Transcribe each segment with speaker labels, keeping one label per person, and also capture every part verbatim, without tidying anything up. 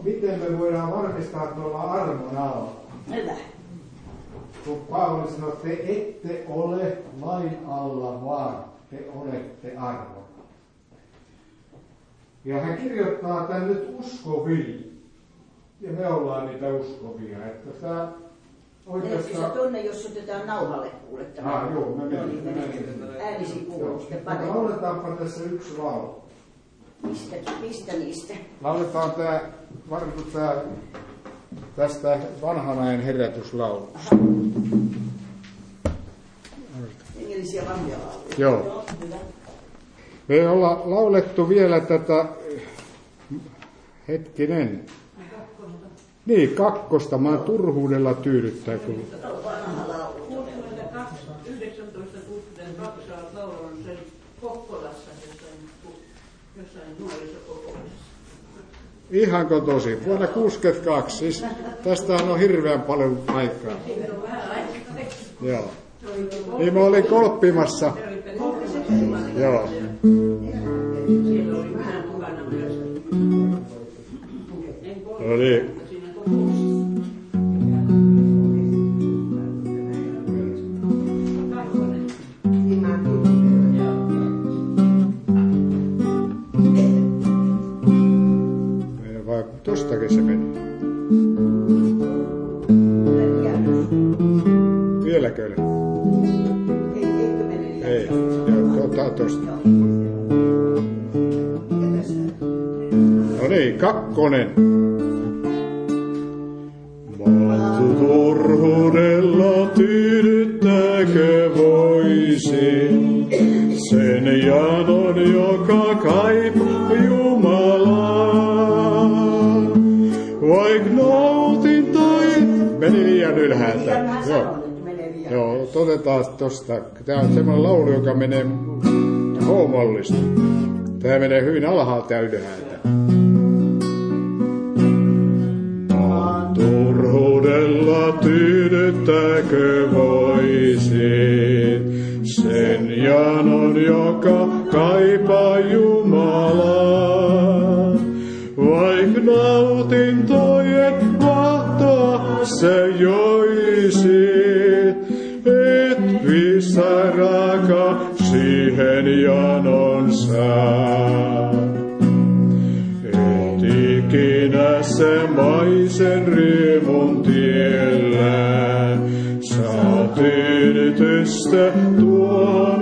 Speaker 1: miten me voidaan varmistaa tuolla armon alla?
Speaker 2: Hyvä.
Speaker 1: Kun Paavali sanoo, että te ette ole lain alla, vaan te olette armon. Ja hän kirjoittaa tän nyt uskoviin. Ja me ollaan niitä uskovia. Että tää oikeastaan...
Speaker 2: Menetkö sä tonne, jos otetaan nauhalle kuulettamaan?
Speaker 1: Ah, joo, mä menen.
Speaker 2: No niin, äänisi kuuluu sitten paremmin.
Speaker 1: Lauletaanpa tässä yksi laulu.
Speaker 2: Mistä, mistä niistä?
Speaker 1: Lauletaan tää, varmaan tää, tästä vanhan ajan herätyslaulu.
Speaker 2: Hengellisiä vanhoja lauluja.
Speaker 1: Joo.
Speaker 2: Joo, hyvä.
Speaker 1: Me ei olla laulettu vielä tätä, hetkinen. Niin, kakkosta. Mä turhuudella tyydyttää kyllä.
Speaker 3: yhdeksäntoista kuusikymmentäkaksi saat laulan sen Kokkolassa jossain, jossain nuorisokokouksessa.
Speaker 1: Ihanko tosi? Vuonna kuusikymmentäkaksi. Siis tästähän on hirveän paljon aikaa.
Speaker 3: Siitä on vähän aikaa.
Speaker 1: Joo. Niin mä olin kolppimassa. Joo.
Speaker 3: Siellä oli vähän mukana myös. En
Speaker 1: No niin.
Speaker 3: mutta siinä kokouksessa.
Speaker 1: Vai tostakin se meni? Vieläkö ei? Ei. Joo, otetaan tosta. No niin, kakkonen. Maltu turhuudella tyydyttääkö voisin sen janon, joka kaipaa Jumalaa. Vaik nautin toi... Meni liian ylhäältä. Joo. Joo, otetaan tosta. Tää on semmoinen laulu, joka menee H-mollista. Tää menee hyvin alhaalta ja ylhäältä. Maan turhuudella tyydyttääkö voisit sen janon, joka kaipaa Jumalaa. Vaik nautintojen vahtoa sä joisit, et pistä raaka siihen janon saa. Et ikinä se maisen riemun tiellä saa tyydytystä tuon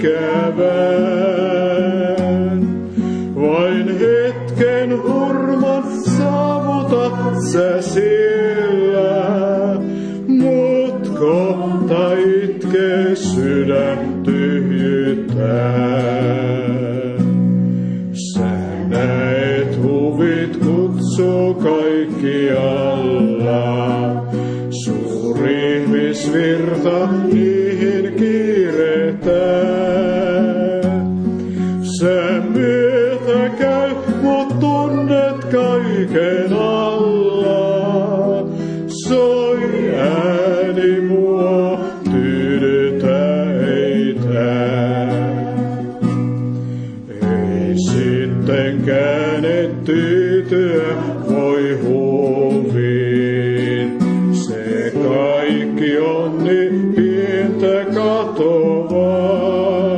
Speaker 1: ikävän. Vain hetken hurman saavutat sä sillä, mut kohta itkee sydän tyhjyttää. Sä näet huvit kutsuu kaikkialla, suuri ihmisvirta niihin kiirehtää. Sä myötä käy, mut tunnet kaiken alla. Soi ääni mua, tyydytä eitä. Ei sittenkään et tyytyä voi huviin. Se kaikki on niin pientä katovaa.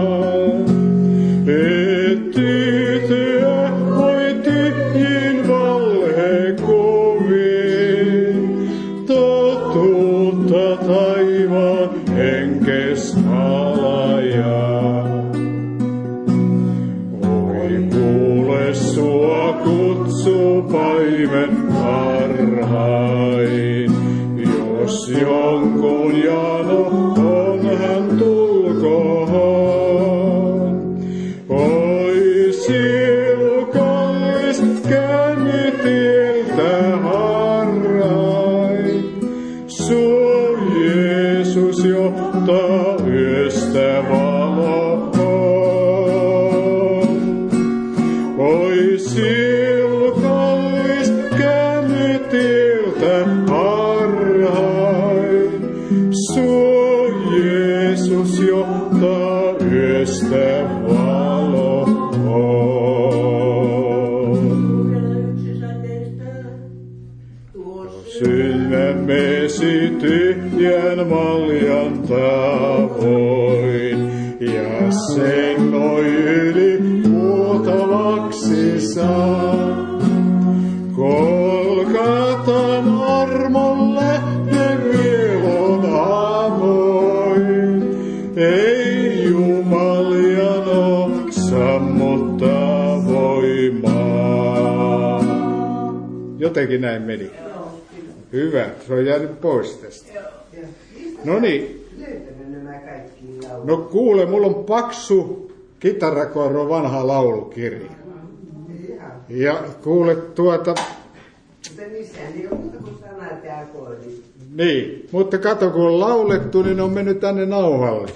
Speaker 1: Et tyytyä voi tyhjiin valhekuviin. Totuutta taivaan henkes halajaa. Oi kuule sua kutsuu paimen varhain. Jos jonkun jano on, hän tulkoon. Oi sielu kallis, käänny tieltä harrain. Sua Jeesus johtaa yöstä valoon. Oi sielu kallis, käänny tieltä harrain. Sua sydämesi tyhjän maljan tavoin, ja sen noi yli vuotavaksi saa. Kolkatan armolle ne vielon avoin, ei Jumalian oo sammuttaa voimaa. Jotenkin näin meni. Hyvä, se on jäänyt pois tästä. No niin. No kuule, mulla on paksu kitarakorro vanha laulukirja. Ja kuule tuota... Niin, mutta kato kun on laulettu, niin on mennyt tänne nauhalle.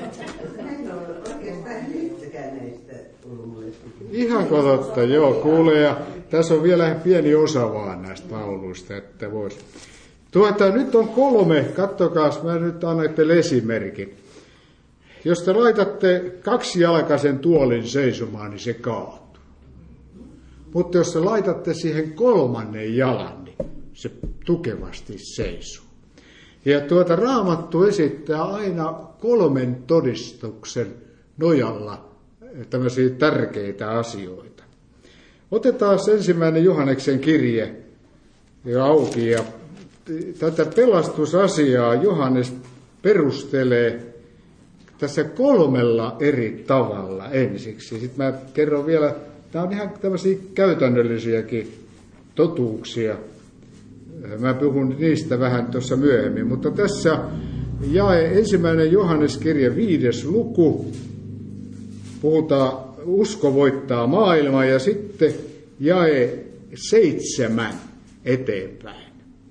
Speaker 1: Ihan totta, joo, kuule, ja tässä on vielä pieni osa vaan näistä lauluista, että vois. Tuota, nyt on kolme, kattokaas, mä nyt annan teille esimerkin. Jos te laitatte kaksijalkaisen tuolin seisomaan, niin se kaatuu. Mutta jos te laitatte siihen kolmannen jalan, niin se tukevasti seisoo. Ja tuota Raamattu esittää aina kolmen todistuksen nojalla tämmöisiä tärkeitä asioita. Otetaan ensimmäinen Johanneksen kirje ja auki. Ja tätä pelastusasiaa Johannes perustelee tässä kolmella eri tavalla ensiksi. Sitten mä kerron vielä, nämä on ihan tämmöisiä käytännöllisiäkin totuuksia. Mä puhun niistä vähän tuossa myöhemmin, mutta tässä jae ensimmäinen Johanneskirje viides luku. Puhutaan usko voittaa maailmaa ja sitten jae seitsemän eteenpäin.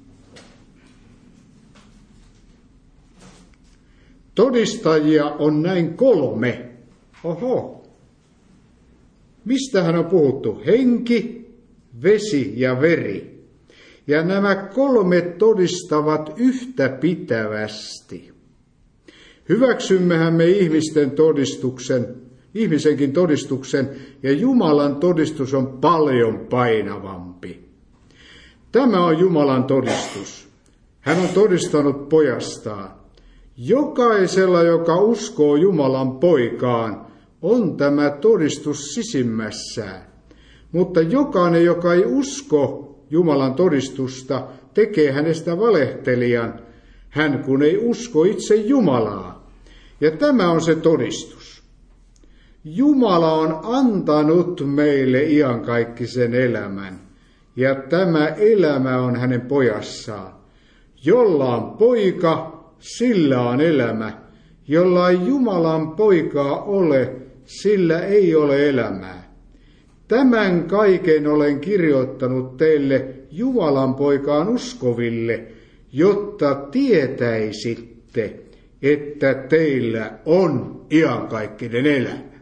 Speaker 1: Todistajia on näin kolme. Oho. Mistähän on puhuttu? Henki, vesi ja veri. Ja nämä kolme todistavat yhtä pitävästi. Hyväksymmehän me ihmisten todistuksen, ihmisenkin todistuksen, ja Jumalan todistus on paljon painavampi. Tämä on Jumalan todistus. Hän on todistanut pojastaan. Jokaisella, joka uskoo Jumalan poikaan, on tämä todistus sisimmässään. Mutta jokainen, joka ei usko Jumalan todistusta, tekee hänestä valehtelijan, hän kun ei usko itse Jumalaa. Ja tämä on se todistus. Jumala on antanut meille iankaikkisen elämän, ja tämä elämä on hänen pojassaan. Jolla on poika, sillä on elämä. Jolla ei Jumalan poikaa ole, sillä ei ole elämää. Tämän kaiken olen kirjoittanut teille Jumalan poikaan uskoville, jotta tietäisitte, että teillä on iankaikkinen elämä.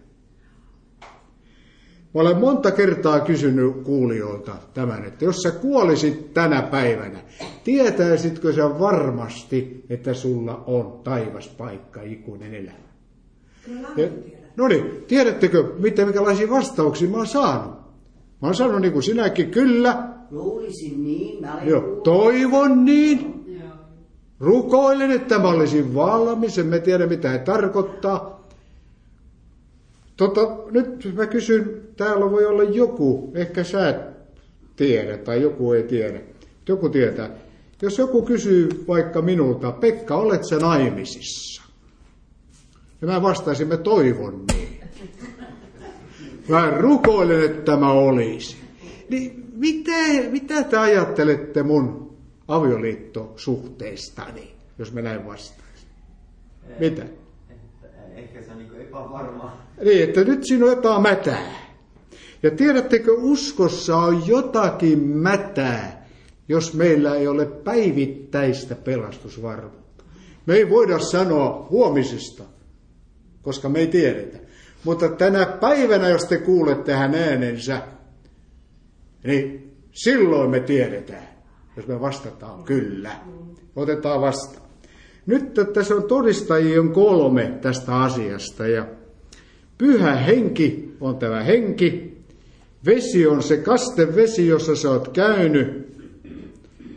Speaker 1: Mä olen monta kertaa kysynyt kuulijoilta tämän, että jos sä kuolisit tänä päivänä, tietäisitkö sä varmasti, että sulla on taivaspaikka, ikuinen elämä? Ja, no niin, tiedättekö, mitä, minkälaisia vastauksia mä oon saanut? Mä oon sanonut niin kuin sinäkin, kyllä.
Speaker 2: Luulisin niin, mä olen
Speaker 1: Joo,
Speaker 2: kuullut.
Speaker 1: toivon niin. Rukoilen, että mä olisin valmis, en mä tiedä mitä he tarkoittaa. Tota, nyt mä kysyn, täällä voi olla joku, ehkä sä et tiedä tai joku ei tiedä. Joku tietää. Jos joku kysyy vaikka minulta, Pekka, olet sä naimisissa? Ja mä vastaisin, mä toivon niin. Mä rukoilen, että mä olisin. Niin mitä, mitä te ajattelette mun avioliittosuhteestani, jos mä näin vastaisin? Mitä?
Speaker 4: Ehkä se on niin epävarma.
Speaker 1: Niin, että nyt siinä on epämätää. Ja tiedättekö, uskossa on jotakin mätää, jos meillä ei ole päivittäistä pelastusvarmuutta. Me ei voida sanoa huomisesta, koska me ei tiedetä. Mutta tänä päivänä, jos te kuulette hän äänensä, niin silloin me tiedetään, jos me vastataan kyllä. Otetaan vastaan. Nyt tässä on todistajia on kolme tästä asiasta. Ja pyhä henki on tämä henki. Vesi on se kastevesi, jossa sä oot käynyt.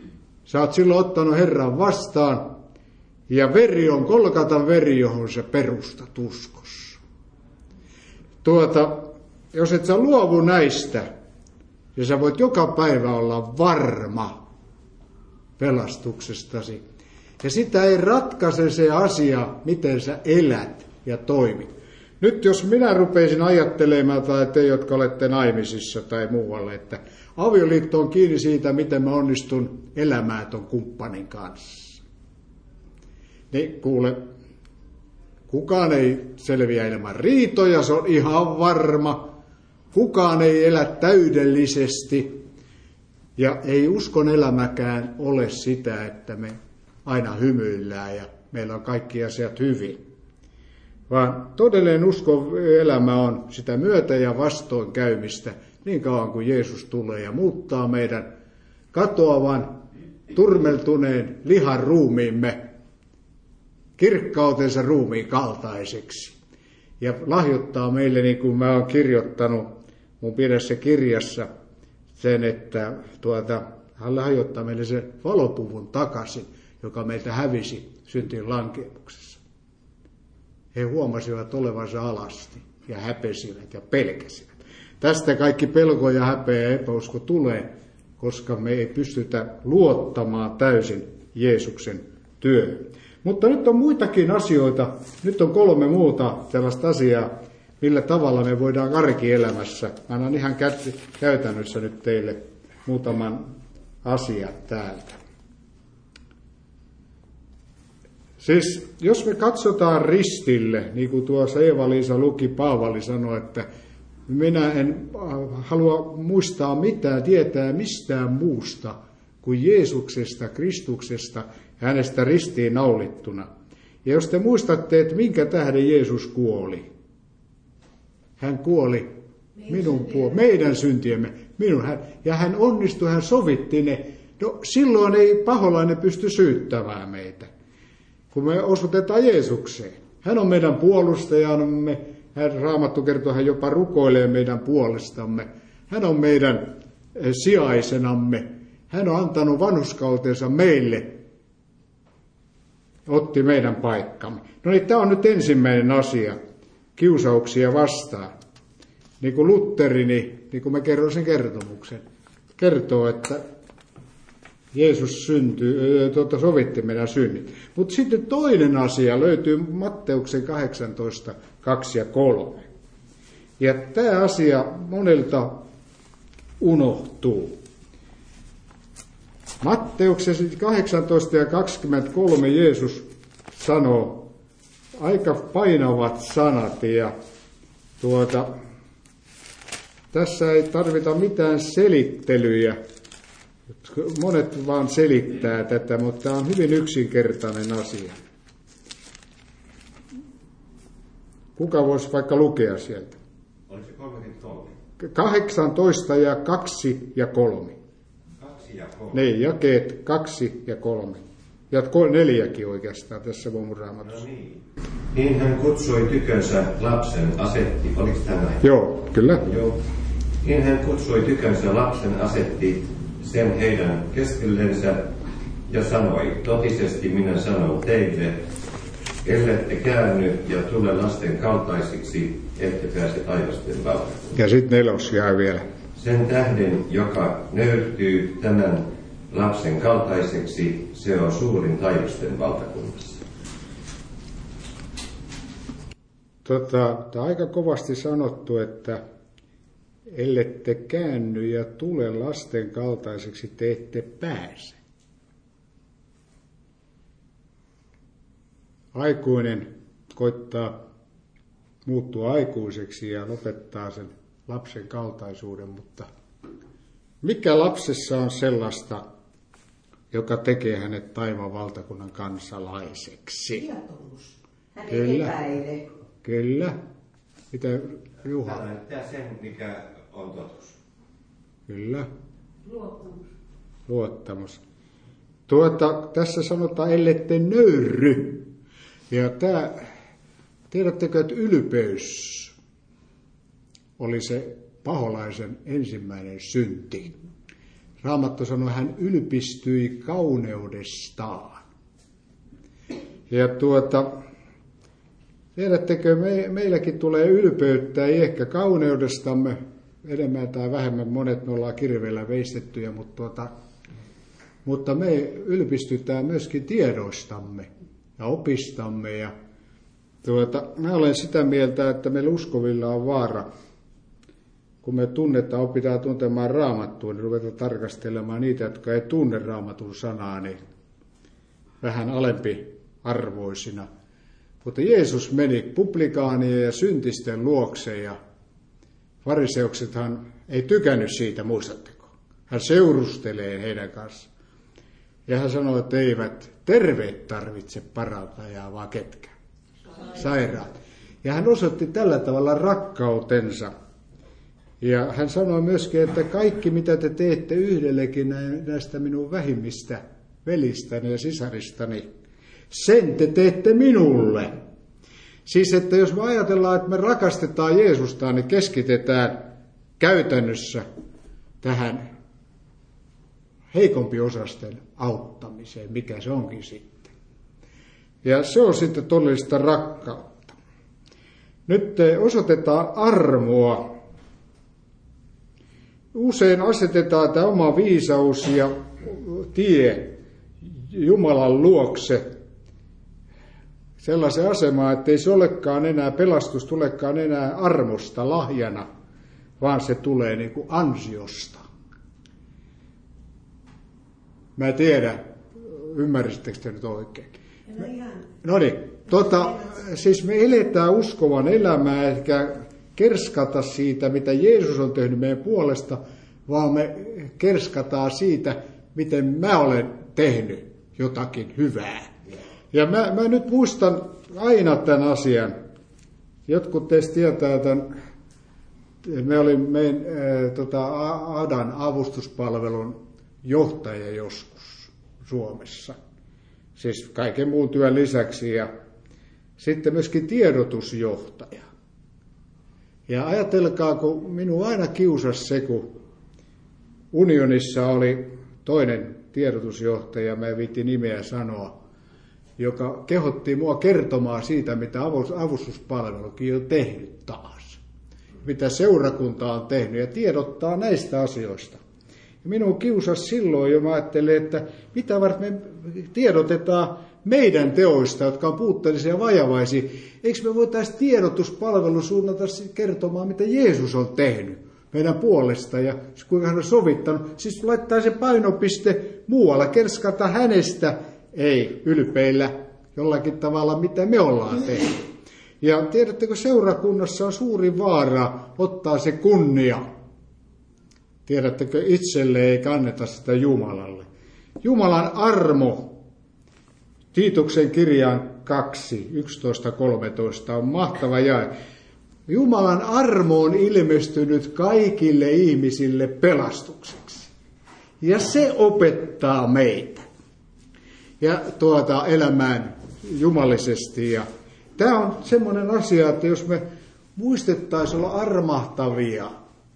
Speaker 1: Sä oot silloin ottanut Herran vastaan, ja veri on Golgatan veri, johon sä perustat uskossa. Tuota, jos et sä luovu näistä, ja sä voit joka päivä olla varma pelastuksestasi. Ja sitä ei ratkaise se asia, miten sä elät ja toimit. Nyt jos minä rupeisin ajattelemaan, tai te, jotka olette naimisissa tai muualle, että avioliitto on kiinni siitä, miten mä onnistun elämään ton kumppanin kanssa. Niin kuule, kukaan ei selviä ilman riitoja, se on ihan varma. Kukaan ei elä täydellisesti. Ja ei uskon elämäkään ole sitä, että me aina hymyillään ja meillä on kaikki asiat hyvin. Vaan todellinen uskon elämä on sitä myötä ja vastoinkäymistä niin kauan kuin Jeesus tulee ja muuttaa meidän katoavan, turmeltuneen lihan ruumiimme kirkkautensa ruumiin kaltaiseksi. Ja lahjoittaa meille, niin kuin mä oon kirjoittanut mun pienessä kirjassa, sen, että tuota, hän lahjoittaa meille sen valopuvun takaisin, joka meiltä hävisi syntien lankemuksessa. He huomasivat olevansa alasti ja häpesivät ja pelkäsivät. Tästä kaikki pelko ja häpeä ja epäusko tulee, koska me ei pystytä luottamaan täysin Jeesuksen työhön. Mutta nyt on muitakin asioita, nyt on kolme muuta tällaista asiaa, millä tavalla me voidaan arkielämässä. Mä annan ihan käytännössä nyt teille muutaman asian täältä. Siis jos me katsotaan ristille, niin kuin tuossa Eeva-Liisa luki, Paavali sanoi, että minä en halua muistaa mitään, tietää mistään muusta kuin Jeesuksesta, Kristuksesta ja hänestä ristiin naulittuna. Ja jos te muistatte, että minkä tähden Jeesus kuoli. Hän kuoli minun puol- meidän syntiemme, minun. Hän, ja hän onnistui, hän sovitti ne. No silloin ei paholainen pysty syyttämään meitä, kun me osoitetaan Jeesukseen. Hän on meidän puolustajamme. Hän, Raamattu kertoo, hän jopa rukoilee meidän puolestamme. Hän on meidän sijaisenamme. Hän on antanut vanhurskautensa meille. Otti meidän paikkamme. No niin, tämä on nyt ensimmäinen asia. Kiusauksia vastaan. Niin kuin Lutteri, niin, niin kuin mä kerron sen kertomuksen, kertoo, että Jeesus syntyi, tuota, sovitti meidän synnit. Mutta sitten toinen asia löytyy Matteuksen kahdeksantoista, kaksi ja kolme. Ja tämä asia monelta unohtuu. Matteuksen kahdeksantoista ja kaksikymmentäkolme Jeesus sanoo aika painavat sanat ja tuota, tässä ei tarvita mitään selittelyjä. Monet vaan selittää tätä, mutta tämä on hyvin yksinkertainen asia. Kuka voisi vaikka lukea sieltä?
Speaker 4: Oliko se kolmekymmentäkolme?
Speaker 1: kahdeksantoista ja kaksi ja kolme.
Speaker 4: Kaksi ja kolme.
Speaker 1: Niin, jakeet kaksi ja kolme. Ja neljäkin oikeastaan tässä mun Raamatussa.
Speaker 4: No niin. Niin hän kutsui tykönsä lapsen asetti. Oliko tämä näin?
Speaker 1: Joo, kyllä.
Speaker 4: Joo. Niin hän kutsui tykönsä lapsen asetti sen heidän keskellensä ja sanoi, totisesti minä sanon teille, ellette käänny ja tule lasten kaltaisiksi, ette pääse taivasten valtakuntaan.
Speaker 1: Ja sitten nelos jää vielä.
Speaker 4: Sen tähden, joka nöyrtyy tämän lapsen kaltaiseksi, se on suurin taivasten valtakunnassa.
Speaker 1: Tota, tämä on aika kovasti sanottu, että ellette käänny ja tule lasten kaltaiseksi, te ette pääse. Aikuinen koittaa muuttua aikuiseksi ja lopettaa sen lapsen kaltaisuuden, mutta mikä lapsessa on sellaista, joka tekee hänet taivaan valtakunnan kansalaiseksi?
Speaker 2: Tietous. Hän
Speaker 1: Kyllä.
Speaker 2: ei epäile.
Speaker 1: Kyllä. Mitä Juha?
Speaker 4: Hän näyttää sen, mikä on totuus.
Speaker 1: Kyllä.
Speaker 3: Luottamus.
Speaker 1: Luottamus. Tuota, tässä sanotaan, ellette nöyry. Ja tämä, tiedättekö, että ylpeys oli se paholaisen ensimmäinen synti. Raamattu sanoi, hän ylpistyi kauneudestaan. Ja tuota, tiedättekö, me, meilläkin tulee ylpeyttä, ei ehkä kauneudestamme, enemmän tai vähemmän monet me ollaan kirveellä veistettyjä, mutta, tuota, mutta me ylpistytään myöskin tiedoistamme ja opistamme. Ja tuota, mä olen sitä mieltä, että meillä uskovilla on vaara, kun me tunnetaan, opitaan tuntemaan Raamattua, niin ruvetaan tarkastelemaan niitä, jotka ei tunne Raamatun sanaa, niin vähän alempi arvoisina. Mutta Jeesus meni publikaanien ja syntisten luokse ja fariseuksethan ei tykännyt siitä, muistatteko? Hän seurustelee heidän kanssaan. Ja hän sanoi, että eivät terveet tarvitse parantajaa, vaan ketkä? Sairaat. Ja hän osoitti tällä tavalla rakkautensa. Ja hän sanoi myöskin, että kaikki mitä te teette yhdellekin näistä minun vähimmistä velistäni ja sisaristani, sen te teette minulle. Siis, että jos me ajatellaan, että me rakastetaan Jeesusta, niin keskitetään käytännössä tähän heikompiosasten auttamiseen, mikä se onkin sitten. Ja se on sitten todellista rakkautta. Nyt osoitetaan armoa. Usein asetetaan tämä oma viisaus ja tie Jumalan luokse sellaisen asemaan, että ei se olekaan enää, pelastus tulekaan enää armosta lahjana, vaan se tulee niin kuin ansiosta. Mä en tiedä, ymmärisittekö te nyt oikein? No niin, tota, siis me eletään uskovan elämää, eikä kerskata siitä, mitä Jeesus on tehnyt meidän puolesta, vaan me kerskataan siitä, miten mä olen tehnyt jotakin hyvää. Ja mä, mä nyt muistan aina tämän asian. Jotkut teistä tietää tämän, me olimme meidän äh, tota, Adan avustuspalvelun johtaja joskus Suomessa. Siis kaiken muun työn lisäksi ja sitten myöskin tiedotusjohtaja. Ja ajatelkaa, kun minua aina kiusasi se, kun unionissa oli toinen tiedotusjohtaja, mä en viitti nimeä sanoa, joka kehotti mua kertomaan siitä, mitä avustuspalvelukin on tehnyt taas. Mitä seurakunta on tehnyt ja tiedottaa näistä asioista. Ja minun kiusasi silloin jo, mä ajattelin, että mitä varten me tiedotetaan meidän teoista, jotka on puutteellisia ja vajavaisia. Eikö me voitaisiin tiedotuspalvelu suunnata kertomaan, mitä Jeesus on tehnyt meidän puolesta ja kuinka hän on sovittanut. Siis laittaa se painopiste muualla, kerskata hänestä, ei ylpeillä jollakin tavalla, mitä me ollaan tehnyt. Ja tiedättekö, seurakunnassa on suuri vaara ottaa se kunnia. Tiedättekö, itselle ei kanneta sitä Jumalalle. Jumalan armo, Tiituksen kirjaan kaksi, yksitoista kolmetoista on mahtava jae. Jumalan armo on ilmestynyt kaikille ihmisille pelastukseksi. Ja se opettaa meitä. Ja tuota elämään jumalisesti. Ja tämä on semmoinen asia, että jos me muistettaisiin olla armahtavia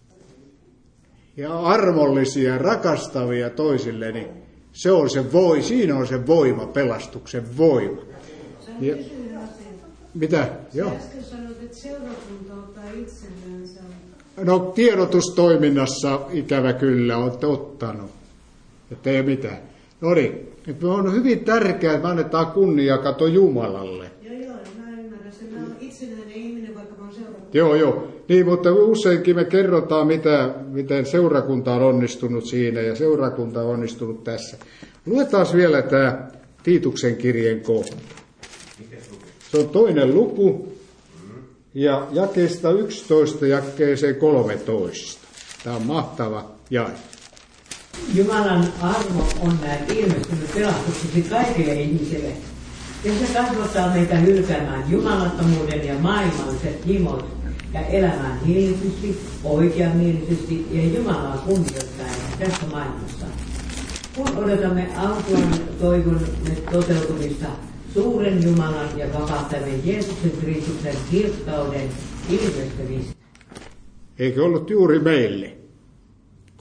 Speaker 1: ja armollisia, rakastavia toisille, niin se on se voi, siinä on se voima, pelastuksen voima. Ja, mitä? Joo.
Speaker 3: Äsken sanoit, että seurakunta ottaa itsellensä.
Speaker 1: No tiedotustoiminnassa ikävä kyllä olette ottanut, että ei mitään. No niin, että on hyvin tärkeää, että me annetaan kunnia kato Jumalalle.
Speaker 3: Joo, joo, mä ymmärrän sen. Mä oon itsenäinen ihminen, vaikka mä oon seurakunta.
Speaker 1: Joo, joo. Niin, mutta useinkin me kerrotaan, mitä, miten seurakunta on onnistunut siinä ja seurakunta on onnistunut tässä. Luetaan vielä tämä Tiituksen kirjeen kohta. Se on toinen luku ja jakeesta yksitoista jakeeseen kolmetoista. Tämä on mahtava jae.
Speaker 5: Jumalan armo on näin ilmestynyt pelastukseksi kaikille ihmisille. Ja se kasvattaa meitä hylkäämään jumalattomuuden ja maailmalliset himot ja elämään hiljaisesti, oikeamielisesti ja Jumalaa kunnioittaen tässä maailmassa. Kun odotamme autuan toivon toteutumista, suuren Jumalan ja vapahtajan Jeesuksen Kristuksen kirkkauden ilmestymistä.
Speaker 1: Eikö ollut juuri meille?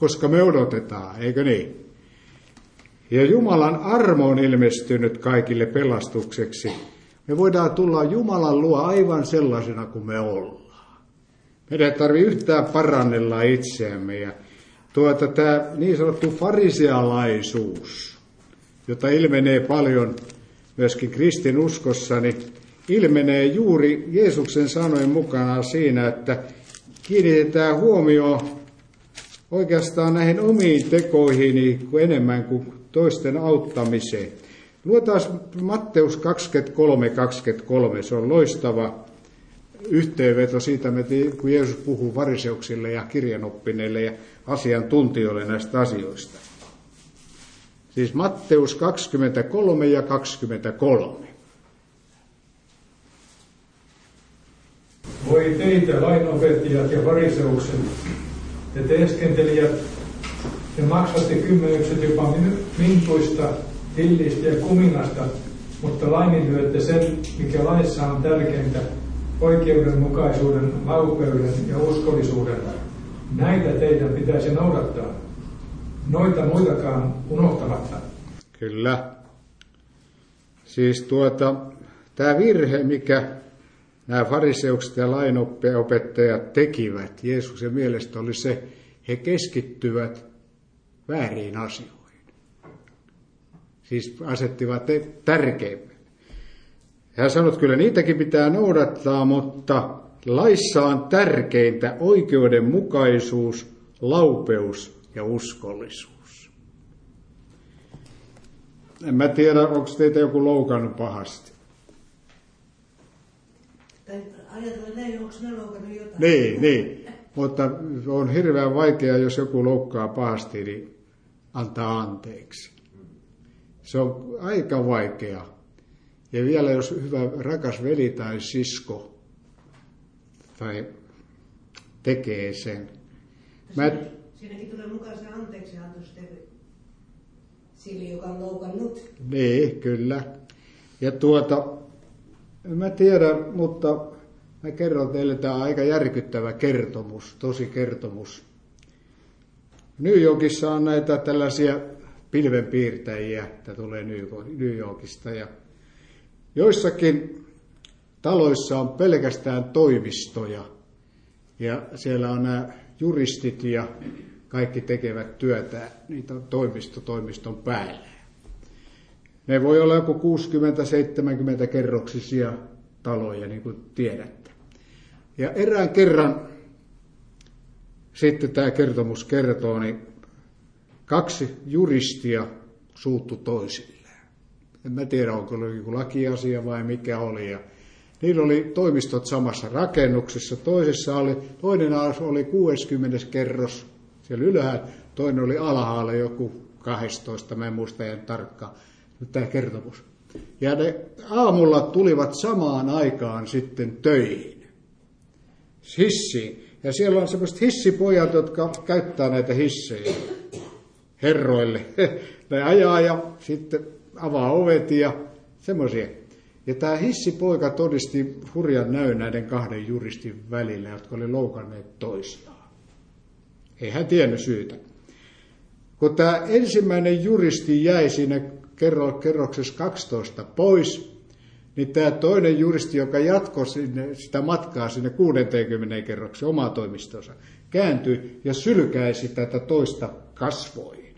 Speaker 1: koska me odotetaan, eikö niin? Ja Jumalan armo on ilmestynyt kaikille pelastukseksi. Me voidaan tulla Jumalan luo aivan sellaisena kuin me ollaan. Meidän ei tarvitse yhtään parannella itseämme. Ja tuota, tämä niin sanottu farisealaisuus, jota ilmenee paljon myöskin kristinuskossa, niin ilmenee juuri Jeesuksen sanojen mukana siinä, että kiinnitetään huomioon oikeastaan näihin omiin tekoihin enemmän kuin toisten auttamiseen. Luetaan Matteus kaksikymmentäkolme kaksikymmentäkolme, se on loistava yhteenveto siitä, kun Jeesus puhuu fariseuksille ja kirjanoppineille ja asiantuntijoille näistä asioista. Siis Matteus kaksikymmentäkolme ja kaksikymmentäkolme.
Speaker 6: Voi teitä, lainopettajat ja fariseukset, ja teeskentelijät, te maksatte kymmenykset jopa mintuista, tillistä ja kuminasta, mutta laiminlyötte sen, mikä laissa on tärkeintä, oikeudenmukaisuuden, laupeuden ja uskollisuuden. Näitä teidän pitäisi noudattaa. Noita muitakaan unohtamatta.
Speaker 1: Kyllä. Siis tuota, tämä virhe, mikä nämä fariseukset ja lainopettajat tekivät Jeesuksen mielestä oli se, he keskittyvät vääriin asioihin. Siis asettivat tärkeimmän. Hän sanoi, että kyllä niitäkin pitää noudattaa, mutta laissa on tärkeintä oikeudenmukaisuus, laupeus ja uskollisuus. En mä tiedä, onko teitä joku loukannut pahasti.
Speaker 2: Tai ajatellaan näin, onko ne loukannut jotain?
Speaker 1: Niin, niin. Mutta on hirveän vaikeaa, jos joku loukkaa pahasti, niin antaa anteeksi. Se on aika vaikeaa. Ja vielä jos hyvä rakas veli tai sisko tai tekee sen. Mä...
Speaker 2: Siinäkin tulee mukaan se anteeksi anto sille, joka on loukannut.
Speaker 1: Niin, kyllä. Ja tuota, mä tiedän, mutta mä kerron teille, tämä on aika järkyttävä kertomus, tosi kertomus. New Yorkissa on näitä tällaisia pilvenpiirtäjiä, että tulee New Yorkista. Ja joissakin taloissa on pelkästään toimistoja. Ja siellä on nämä juristit ja kaikki tekevät työtä niitä toimisto toimiston päälle. Ne voi olla joku kuusikymmentä seitsemänkymmentä kerroksisia taloja, niin kuin tiedätte. Ja erään kerran, sitten tämä kertomus kertoo, niin kaksi juristia suuttu toisilleen. En mä tiedä, onko ollut joku lakiasia vai mikä oli. Ja niillä oli toimistot samassa rakennuksessa. Toisessa oli, toinen oli kuusikymmentä kerros siellä ylhäällä, toinen oli alhaalla joku kaksitoista, mä en muista en tarkkaan. Tämä kertomus. Ja ne aamulla tulivat samaan aikaan sitten töihin, hissiin. Ja siellä on semmoiset hissipojat, jotka käyttää näitä hissejä herroille. Ne ajaa ja sitten avaa ovet ja semmoisia. Ja tämä hissipoika todisti hurjan näyn näiden kahden juristin välillä, jotka oli loukanneet toisiaan. Ei hän tiennyt syytä. Kun tämä ensimmäinen juristi jäi siinä kerroksessa kaksitoista pois, niin tämä toinen juristi, joka jatkoi sinne, sitä matkaa sinne kuusikymmentä kerrokseen omaa toimistonsa, kääntyi ja sylkäisi tätä toista kasvoihin.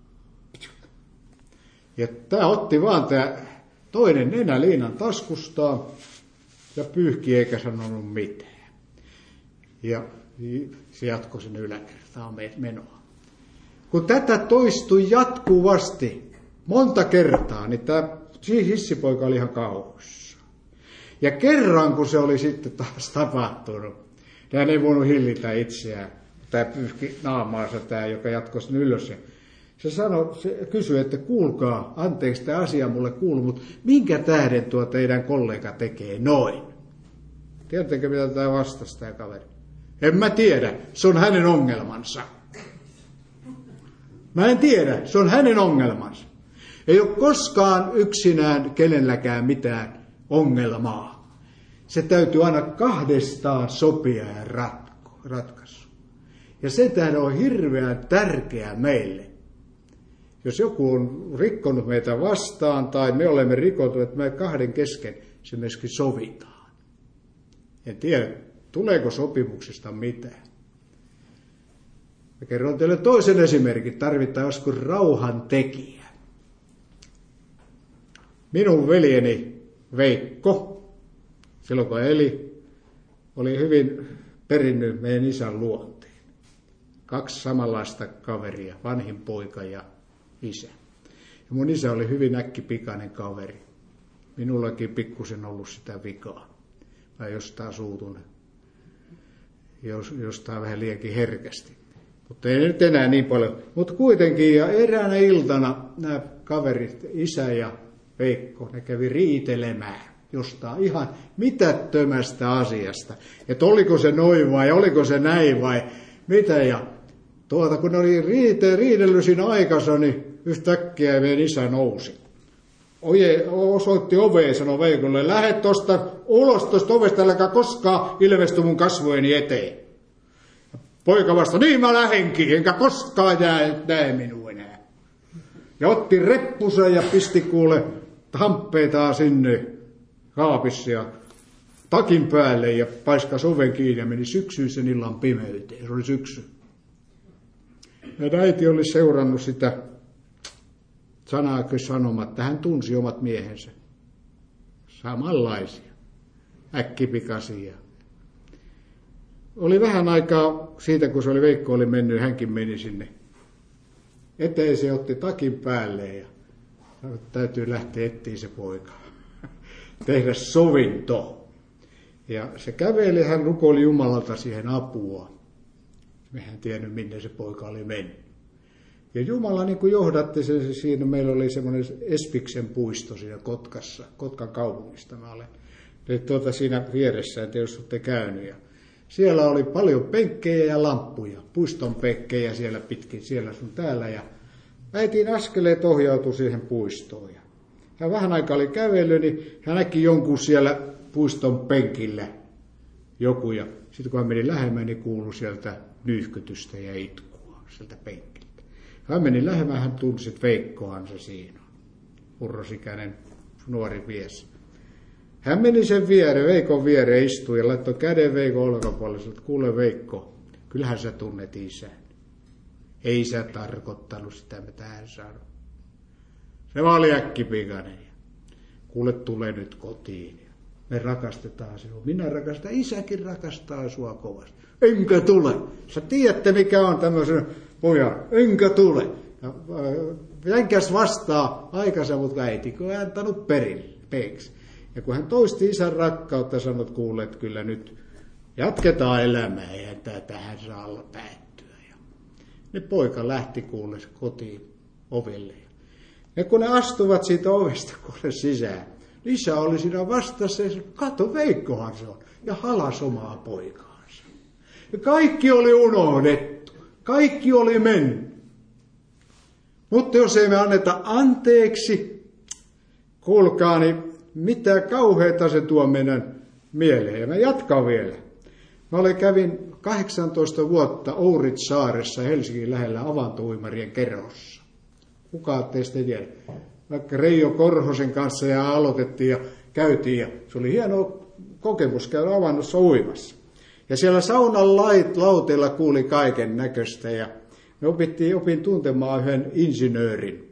Speaker 1: Ja tämä otti vaan tämä toinen nenä liinan taskustaan ja pyyhki eikä sanonut mitään. Ja se jatkoi sinne yläkertaan menoa. Kun tätä toistui jatkuvasti monta kertaa, niin tämä hissipoika oli ihan kauhuissa. Ja kerran, kun se oli sitten taas tapahtunut, niin hän ei voinut hillitä itseään. Tämä pyyhki naamaansa, tämä, joka jatkoi sinne ylös. Se, sanoi, se kysyi, että kuulkaa, anteeksi, tämä asia mulle kuuluu, mutta minkä tähden tuo teidän kollega tekee noin? Tiedättekö, mitä tämä vastasi, tämä kaveri? En mä tiedä, se on hänen ongelmansa. Mä en tiedä, se on hänen ongelmansa. Ei ole koskaan yksinään kenelläkään mitään ongelmaa. Se täytyy aina kahdestaan sopia ja ratko, ratkaista. Ja sen tähden on hirveän tärkeää meille. Jos joku on rikkonut meitä vastaan tai me olemme rikottuneet, että me kahden kesken se myöskin sovitaan. En tiedä, tuleeko sopimuksesta mitään. Mä kerron teille toisen esimerkin. Tarvitaan joskus rauhantekijä. Minun veljeni Veikko, silloin kun eli, oli hyvin perinnyt meidän isän luonteen. Kaksi samanlaista kaveria, vanhin poika ja isä. Ja mun isä oli hyvin äkkipikainen kaveri. Minullakin pikkusen ollut sitä vikaa. Mä jostain suutun, jostain vähän liiankin herkästi. Mutta ei nyt enää niin paljon. Mutta kuitenkin, ja eräänä iltana nämä kaverit, isä ja Veikko, ne kävi riitelemään jostain ihan mitättömästä asiasta. Että oliko se noin vai oliko se näin vai mitä. Ja tuota, kun ne oli riite, riidellyt siinä aikansa, niin yhtäkkiä meidän isä nousi. Oje, osoitti oveen, sanoi Veikolle, lähde tuosta ulos tuosta ovesta, äläkä koskaan ilmesty mun kasvojeni eteen. Poika vasta, niin mä lähenkin, enkä koskaan jää, näe minua enää. Ja otti reppusen ja pisti kuule hamppeitaan sinne kaapissa ja takin päälle ja paiskasi oven kiinni ja meni syksyisen illan pimeyteen. Se oli syksy. Ja äiti oli seurannut sitä sanaakin sanomat, että hän tunsi omat miehensä. Samanlaisia, äkkipikaisia. Oli vähän aikaa siitä, kun se oli Veikko oli mennyt, hänkin meni sinne eteen, se otti takin päälle ja täytyy lähteä etsiin se poika. Tehdä sovinto. Ja se käveli, hän rukoili Jumalalta siihen apua. Mehän tiennyt, minne se poika oli mennyt. Ja Jumala niin kuin johdatti se siinä, meillä oli semmoinen Espiksen puisto siinä Kotkassa, Kotkan kaupungista mä olen. Tuota siinä vieressä, en tiedä, jos olette käynyt. Ja siellä oli paljon penkkejä ja lamppuja, puiston penkkejä siellä pitkin, siellä sun täällä. Ja äitin askeleet ohjautui siihen puistoon. Ja hän vähän aikaa oli kävellyt, niin hän näki jonkun siellä puiston penkillä. Joku, ja sitten kun hän meni lähemmän, niin kuului sieltä nyyhkytystä ja itkua sieltä penkiltä. Hän meni lähemmän, hän tunsi, että Veikkohan se siinä on. Urrosikäinen nuori mies. Hän meni sen viereen, Veikon viereen istui ja laittoi käden Veikon olkapuolelle, että kuule Veikko, kyllähän sä tunnet isän. Ei sä tarkoittanut sitä, mitä hän sanoi. Se vaan oli äkkipikainen. Kuule, tule nyt kotiin. Me rakastetaan sinua. Minä rakastan, isäkin rakastaa sua kovasti. Enkä tule. Sä tiedätte, mikä on tämmöisen pojan. Enkä tule. Ja, jänkäs vastaa aikansa, mutta äiti, kun hän antanut perille, peiksi. Ja kun hän toisti isän rakkautta, sanoi, että kuule, että kyllä nyt jatketaan elämää, eihän tämä tähän saa olla päättyä. Ja ne poika lähti kuule kotiin ovelle. Ja kun ne astuvat siitä ovesta kuule sisään, isä oli siinä vastassa ja sanoi, kato Veikkohan se on, ja halas omaa poikaansa. Ja kaikki oli unohdettu, kaikki oli mennyt. Mutta jos ei me anneta anteeksi, kuulkaa, niin mitä kauheita se tuo meidän mieleen. Ja mä jatkan vielä. Mä olin, kävin kahdeksantoista vuotta Ouritsaaressa Helsingin lähellä avantouimarien kerhossa. Kuka teistä ei tiedä? Vaikka Reijo Korhosen kanssa ja aloitettiin ja käytiin. Ja se oli hieno kokemus käydä avannossa uimassa. Ja siellä saunan lait, lauteilla kuuli kaiken näköistä. Ja me opittiin, opin tuntemaan yhden insinöörin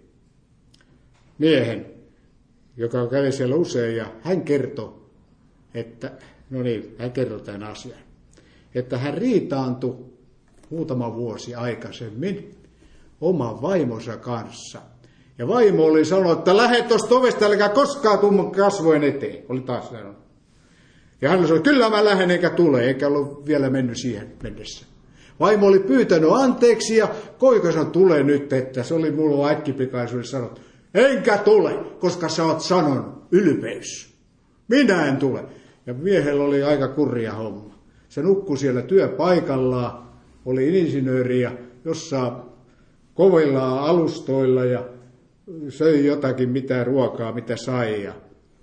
Speaker 1: miehen, joka kävi siellä usein. Ja hän kertoi, että, no niin, hän kertoi tämän asian. Että hän riitaantui muutama vuosi aikaisemmin oman vaimonsa kanssa. Ja vaimo oli sanonut, että lähde tuosta ovesta, älkää koskaan tuu mun kasvojen eteen. Oli taas sanonut. Ja hän sanoi, kyllä mä lähden eikä tule, eikä ollut vielä mennyt siihen mennessä. Vaimo oli pyytänyt anteeksi ja koika sanoi, tule nyt, että se oli mulla äkkipikaisuudessa sanonut. Enkä tule, koska sä oot sanonut ylpeys. Minä en tule. Ja miehellä oli aika kurja homma. Se nukkui siellä työpaikallaan, oli insinööri ja jossain kovilla alustoilla ja söi jotakin mitä ruokaa, mitä sai. Ja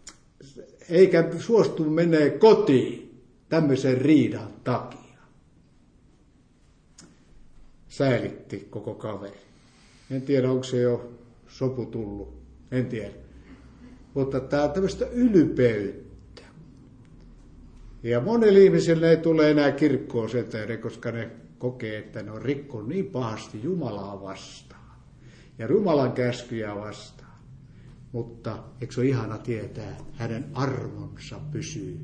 Speaker 1: eikä suostu menee kotiin tämmöisen riidan takia. säälitti koko kaveri. En tiedä, onko se jo sopu tullut. En tiedä. Mutta tämä on tämmöistä ylpeyttä. Ja monille ihmisille ei tule enää kirkkoon sen tähden, koska ne kokee, että ne on rikkonut niin pahasti Jumalaa vastaan. Ja Jumalan käskyjä vastaan. Mutta eikö se ole ihana tietää, hänen armonsa pysyy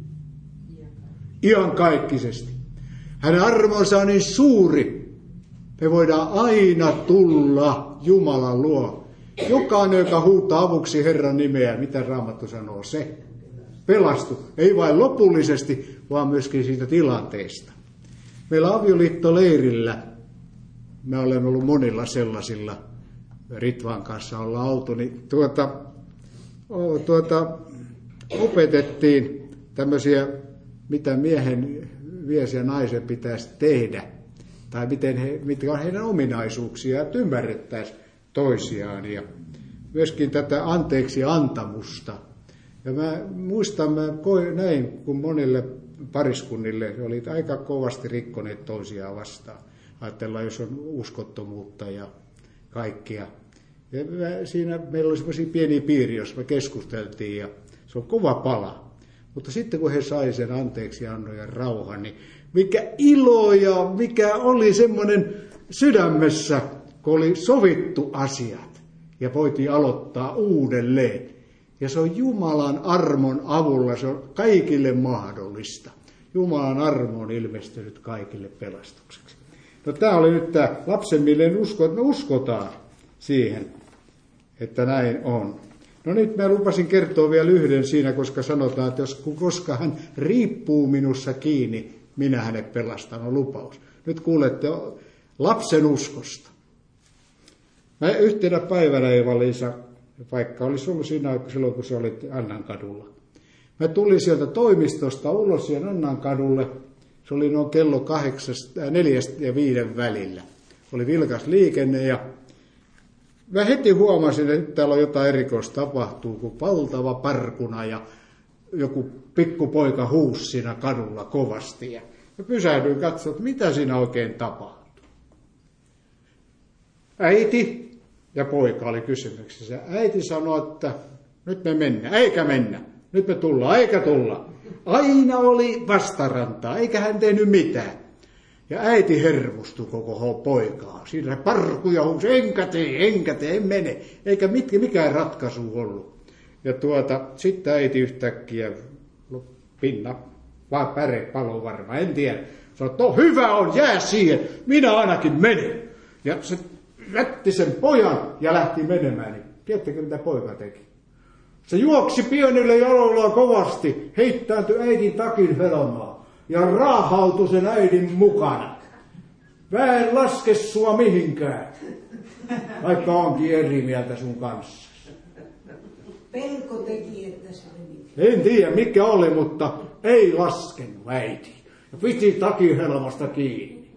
Speaker 1: iankaikkisesti. Hänen armonsa on niin suuri. Me voidaan aina tulla Jumalan luo. Jokainen, joka huutaa avuksi Herran nimeä, mitä Raamattu sanoo, se pelastuu. Ei vain lopullisesti, vaan myöskin siitä tilanteesta. Meillä avioliittoleirillä, me olemme ollut monilla sellaisilla, Ritvan kanssa ollaan oltu, niin tuota, tuota, opetettiin tämmöisiä, mitä miehen, mies ja naisen pitäisi tehdä, tai miten he, mitkä on heidän ominaisuuksiaan, että ymmärrettäisiin toisiaan, ja myöskin tätä anteeksi antamusta. Ja mä muistan, mä koin näin, kun monille pariskunnille oli aika kovasti rikkoneet toisiaan vastaan. Ajatellaan, jos on uskottomuutta ja kaikkia. Ja mä, siinä meillä oli semmoisia pieniä piiriä, joissa me keskusteltiin, ja se on kova pala. Mutta sitten kun he sai sen anteeksi annon ja rauhan, niin mikä ilo ja mikä oli semmoinen sydämessä, kun oli sovittu asiat ja voitiin aloittaa uudelleen. Ja se on Jumalan armon avulla, se on kaikille mahdollista. Jumalan armo on ilmestynyt kaikille pelastukseksi. No tämä oli nyt tämä lapsen, milleen usko, että me uskotaan siihen, että näin on. No nyt mä lupasin kertoa vielä yhden siinä, koska sanotaan, että jos, koska hän riippuu minussa kiinni, minä hänet pelastan, on lupaus. Nyt kuulette lapsen uskosta. Mä yhtenä päivänä, Eeva-Liisa, vaikka olisi ollut siinä silloin, kun se oli Annankadulla. Mä tulin sieltä toimistosta ulos siihen Annankadulle. Se oli noin kello kahdeksasta, neljästä ja viiden välillä. Oli vilkas liikenne ja mä heti huomasin, että täällä on jotain erikoista tapahtuu, kun valtava parkuna ja joku pikkupoika huusi siinä kadulla kovasti. Ja mä pysähdyin katsomaan, että mitä siinä oikein tapahtuu. Äiti ja poika oli kysymyksessä. Äiti sanoi, että nyt me mennään, eikä mennä. Nyt me tullaan, eikä tulla. Aina oli vastarantaa, eikä hän tehnyt mitään. Ja äiti hermostui koko poikaa. Siinä parkuja huusi, enkä tee, enkä tee, en mene. Eikä mikään ratkaisu ollut. Ja tuota, sitten äiti yhtäkkiä, pinna, vaan päre palo varmaan, en tiedä. Sanoi, että no, hyvä on, jää siihen, minä ainakin menen. Ja se jätti sen pojan ja lähti menemään. Niin tiedättekö, mitä poika teki? Se juoksi pienille jaloilla kovasti, heittäytyi äidin takin helmaa ja raahautui sen äidin mukana. Mä en laske sua mihinkään, vaikka onkin eri mieltä sun kanssa.
Speaker 2: Pelko teki, että se oli.
Speaker 1: En tiedä mikä oli, mutta ei laskenut äiti. Ja piti takin helmasta kiinni.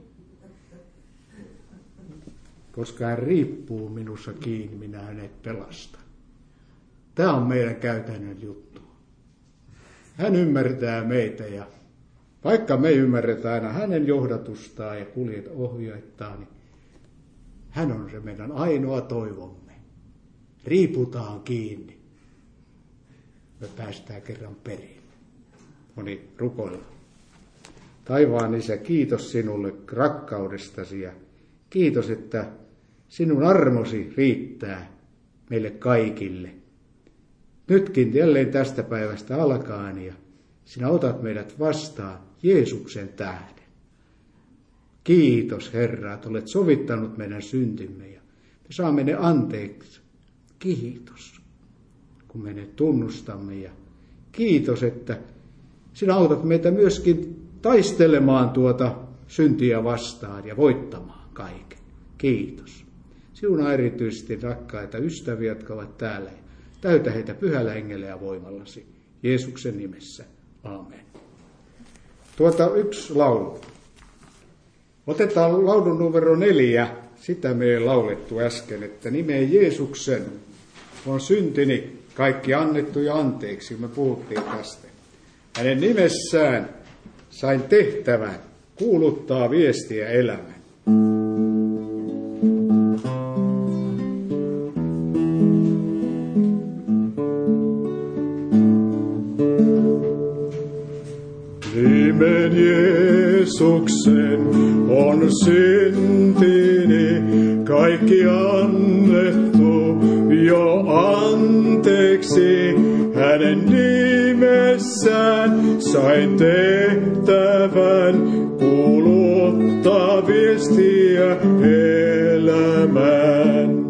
Speaker 1: Koska hän riippuu minussa kiinni, minä hänet pelastan. Tämä on meidän käytännön juttu. Hän ymmärtää meitä ja vaikka me ymmärretään aina hänen johdatustaan ja kuljet ohjoittaa, niin hän on se meidän ainoa toivomme. Riiputaan kiinni. Me päästään kerran perille. Moni rukoilla. Taivaan Isä, kiitos sinulle rakkaudestasi ja kiitos, että sinun armosi riittää meille kaikille. Nytkin jälleen tästä päivästä alkaen ja sinä otat meidät vastaan Jeesuksen tähden. Kiitos Herra, että olet sovittanut meidän syntimme ja me saamme ne anteeksi. Kiitos, kun me ne tunnustamme ja kiitos, että sinä autat meitä myöskin taistelemaan tuota syntiä vastaan ja voittamaan kaiken. Kiitos. Siunaa erityisesti rakkaita ystäviä, jotka ovat täällä. Täytä heitä pyhällä hengellä ja voimallasi. Jeesuksen nimessä. Aamen. Tuota yksi laulu. Otetaan laulun numero neljä. Sitä me ei laulettu äsken, että nimeen Jeesuksen on syntini kaikki annettu ja anteeksi. Me puhuttiin tästä. Hänen nimessään sain tehtävän kuuluttaa viestiä elämän. Jeesuksen on syntini kaikki annettu jo anteeksi. Hänen nimessään sain tehtävän kuuluttaa viestiä elämään.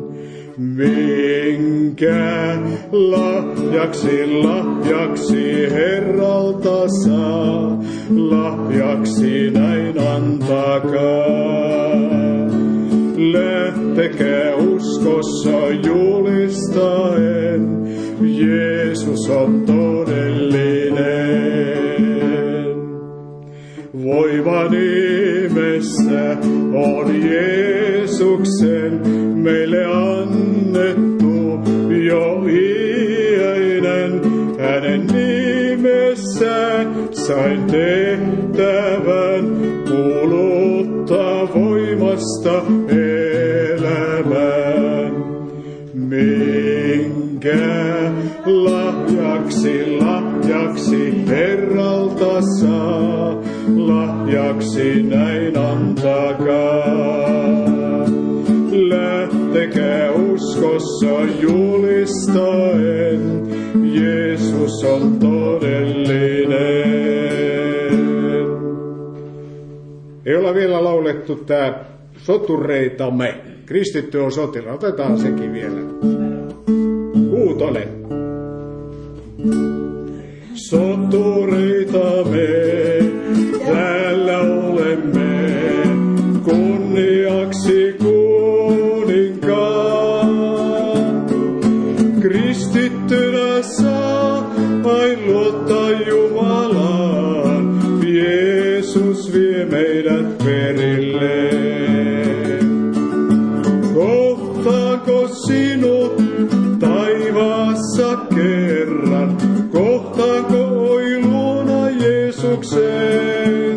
Speaker 1: Minkä lahjaksi, lahjaksi Herralta saa, lahjaksi näin antakaa. Lähtekää uskossa julistaen, Jeesus on todellinen. Voima nimessä on Jeesuksen meille annettu jo iäinen. Hänen nimessään sain tehtävän kuuluttaa voimasta elämään. Minkä lahjaksi, lahjaksi Herralta saa, lahjaksi näin antakaa. Lähtekää uskossa julistaen, Jeesus on todellinen. Ei olla vielä laulettu tää sotureitamme. Kristitty on sotila. Otetaan sekin vielä. Kuutonen. Sotureitamme täällä olemme kunniaksi kuninkaan. Kristittynä saa vain luottaa Jumalaan. Jeesus vie meidät perille. Kohtaako sinut taivaassa kerran? Kohtaako oi luona Jeesuksen?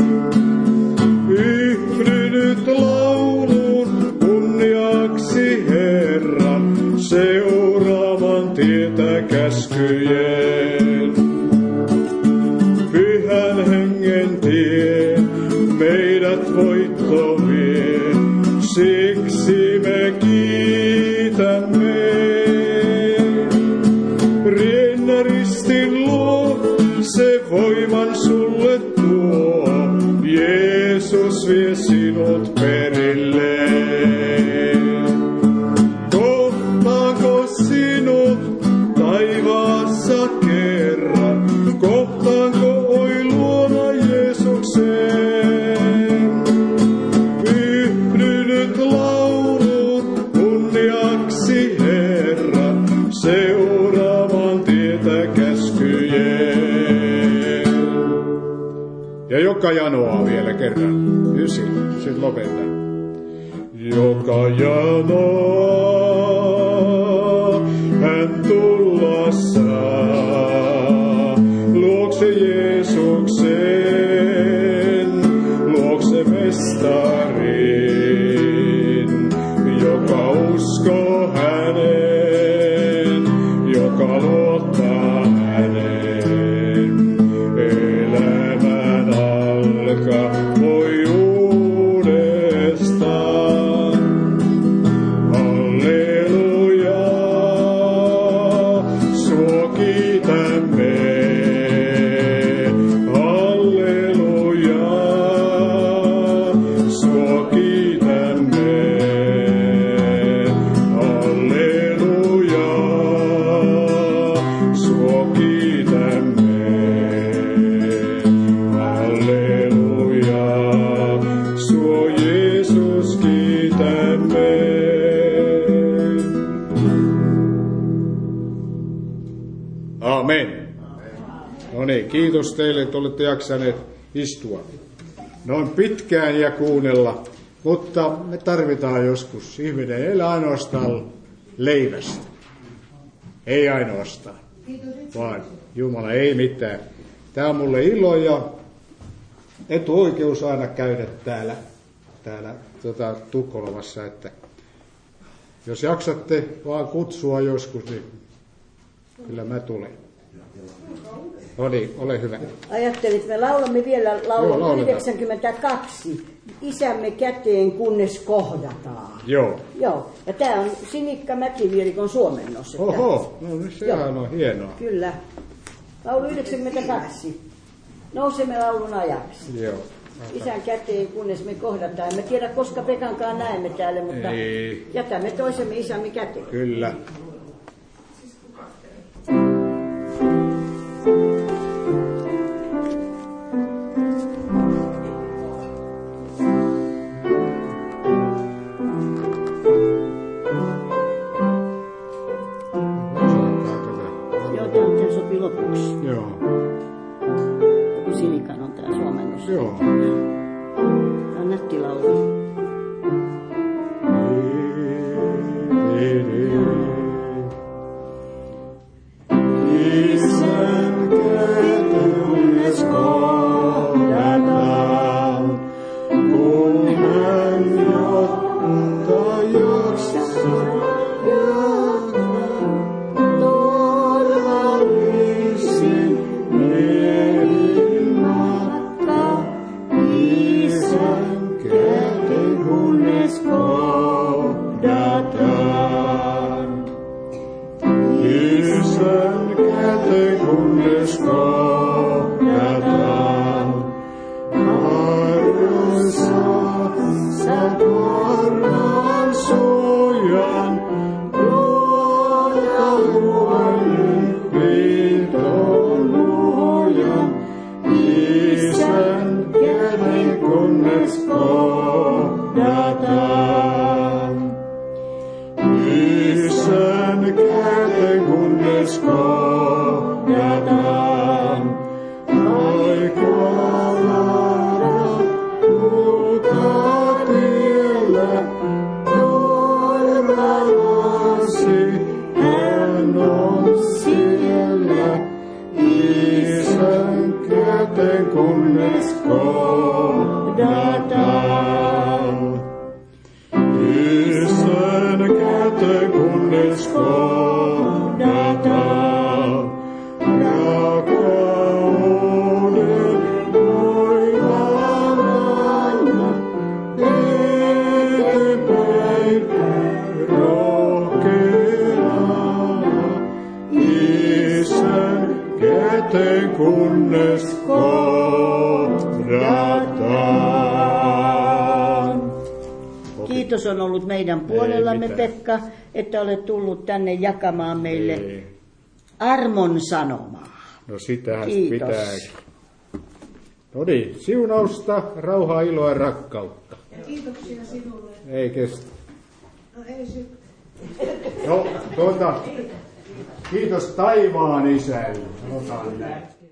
Speaker 1: Yhdy nyt lauluun kunniaksi Herran, seuraavan tietä käskyjen. Pyhän hengen tie meidät voittoon vie, siksi me kiitämme. Riennä ristin luo, se voiman sulle tuo, Jeesus vie sinut perille. Kohtaako sinut taivaassa kerran, kohtaanko oi luona Jeesuksen? Yhdy nyt lauluun kunniaksi Herran, seuraavan tietä käskyjen. Ja joka janoaa vielä kerran. Ysi, sit lopetan. Joka janoaa, hän tulla saa. Luokse Jeesuksen, luokse mestarin. Joka uskoo häneen, joka luottaa häneen. Elämän alkaa voi uudestaan. Halleluja, suo kiitämme. Halleluja, suo kiitämme. Halleluja, suo kiitämme. Halleluja, suo Jeesus kiitämme. Amen. No niin, kiitos teille, että olette jaksaneet istua noin pitkään ja kuunnella, mutta me tarvitaan joskus. Ihminen ei elä ainoastaan leivästä. Ei ainoastaan, vaan Jumala ei mitään. Tämä on mulle ilo ja etuoikeus aina käydä täällä, täällä tota, Tukholmassa, että jos jaksatte vaan kutsua joskus, niin kyllä mä tulen. No niin, ole hyvä.
Speaker 7: Ajattelit, me laulamme vielä
Speaker 1: Joo,
Speaker 7: laulun
Speaker 1: lauletaan.
Speaker 7: yhdeksänkymmentäkaksi. Isämme käteen, kunnes kohdataan.
Speaker 1: Joo.
Speaker 7: Joo, ja tämä on Sinikka Mäkiviirikon suomennos. että-
Speaker 1: Oho, no niin sehän on hienoa.
Speaker 7: Kyllä. Laulu yhdeksänkymmentäkaksi. Nousemme laulun ajaksi.
Speaker 1: Joo.
Speaker 7: Isän käteen, kunnes me kohdataan. En tiedä, koska Pekankaan näemme täällä, mutta
Speaker 1: Ei.
Speaker 7: jätämme toisemme isämme käteen.
Speaker 1: Kyllä.
Speaker 7: Joo, tämä sopii lopuksi.
Speaker 1: Joo.
Speaker 7: Kun Sinikan on tämä suomennos.
Speaker 1: Joo.
Speaker 7: Tämä on nätti laulu.
Speaker 1: Isän käteen kunnes kohdataan, kun hän jotta jaksaa turvallisin mielin matka. Isän käteen kunnes kohdataan. Isän käteen kunnes kohdataan. Arvoisa saat varmaan suojan, luoja luonnin liiton luojan. Isän käteen kunnes kohdataan. Isän käteen kunnes kohdataan. Aikaa vaara muuta tiellä, turvallasi hän on siellä. Isän käteen kunnes kohdataan. Isän käteen kunnes kohdataan. Rakkauden voiman anna eteenpäin rohkeana. Isän käteen kunnes kohdataan.
Speaker 7: Kiitos on ollut meidän puolellamme,
Speaker 1: mitään.
Speaker 7: Pekka, että olet tullut tänne jakamaan meille
Speaker 1: Ei.
Speaker 7: armon sanomaa.
Speaker 1: No sitähän
Speaker 7: Kiitos.
Speaker 1: pitääkin. No niin, siunausta, rauhaa, iloa ja rakkautta.
Speaker 2: Ja kiitoksia sinulle.
Speaker 1: Ei kestä.
Speaker 2: No ei sitten.
Speaker 1: No, tuota, kiitos taivaan isälle. Sanotaan näin.